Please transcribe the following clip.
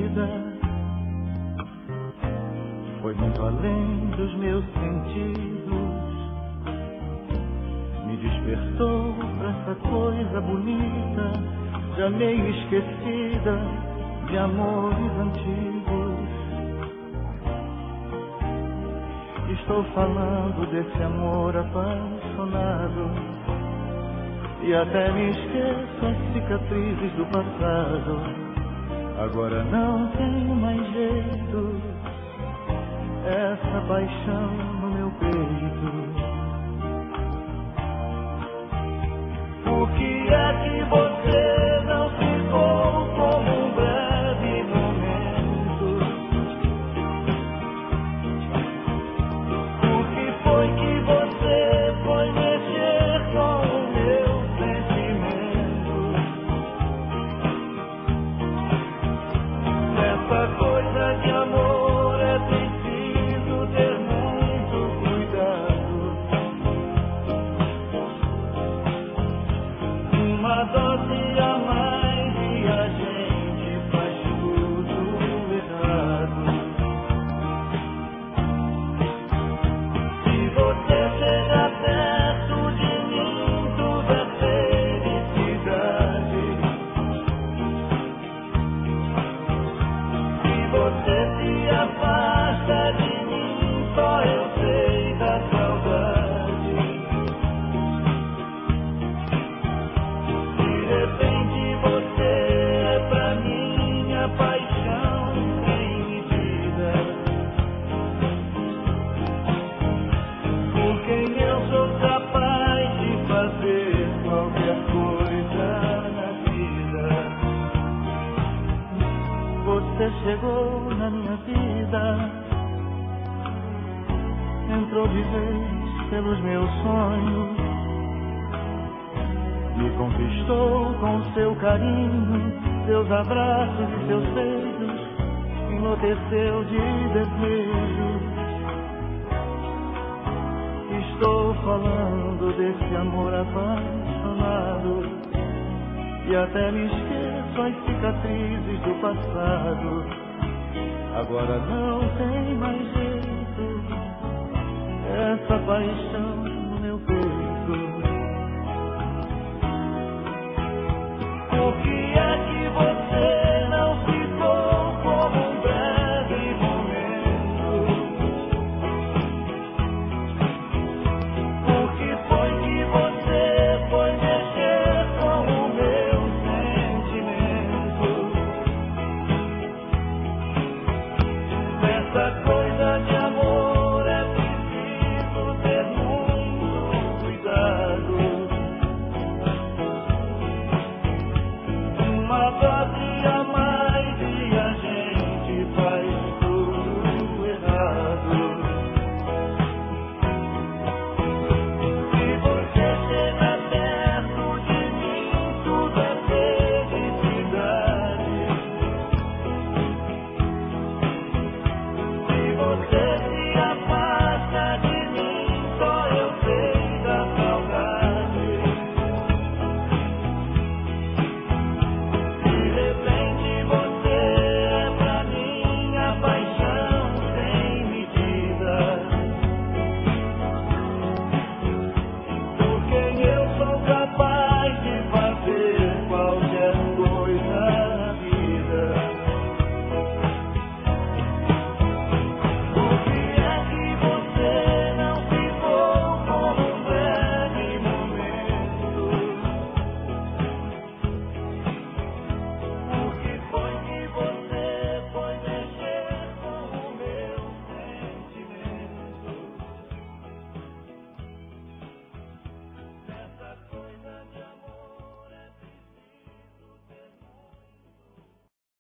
vida foi muito além dos meus sentidos. Me despertou pra essa coisa bonita, já meio esquecida de amores antigos. Estou falando desse amor apaixonado e até me esqueço as cicatrizes do passado. Agora não tem mais jeito, essa paixão no meu peito. Por que é que você não ficou como um breve momento? Por que foi que você foi mexer com o meu sentimento? Nessa coisa de amor é preciso ter muito cuidado. Uma dose a mais e a gente faz tudo errado. Se você chega perto de mim, tudo é felicidade. Se você se afasta de mim, só eu sei da saudade. De repente você é pra mim a paixão sem medida. Por quem eu sou capaz de fazer qualquer coisa na vida. Você chegou na minha vida, entrou de vez pelos meus sonhos, me conquistou com seu carinho, seus abraços e seus beijos, enlouqueceu de desejo. Estou falando desse amor apaixonado e até me esqueço as cicatrizes do passado. Agora não tem mais jeito, essa paixão